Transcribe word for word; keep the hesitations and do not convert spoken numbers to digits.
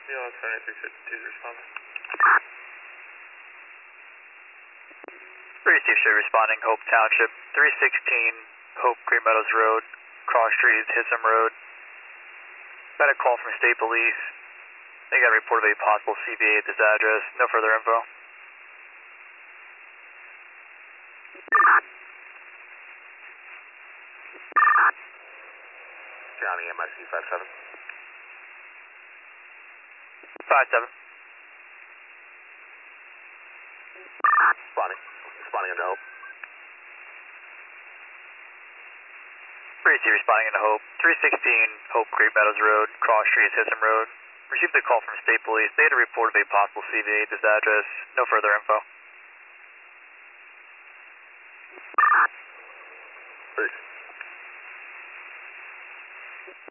Neil seventy-three fifty-two is responding. three Steve Street responding, Hope Township, three sixteen Hope Green Meadows Road, Cross Street, Hissam Road. Got a call from State Police. They got a report of a possible C V A at this address. No further info. Johnny, M I C five seven. five seven. Responding. Responding into Hope. three C responding into Hope. three sixteen Hope Green Meadows Road, Cross Street, Hissam Road. Received a call from State Police. They had a report of a possible C V A at this address. No further info. Peace.